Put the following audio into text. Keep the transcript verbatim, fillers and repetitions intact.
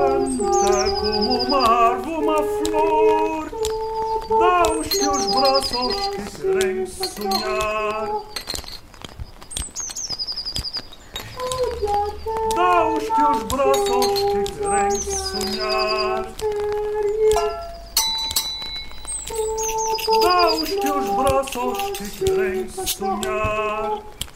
canta como uma árvore, uma flor. Dá os teus braços aos que querem sonhar. Dá os teus braços aos que querem sonhar. Dá os teus braços aos que querem sonhar.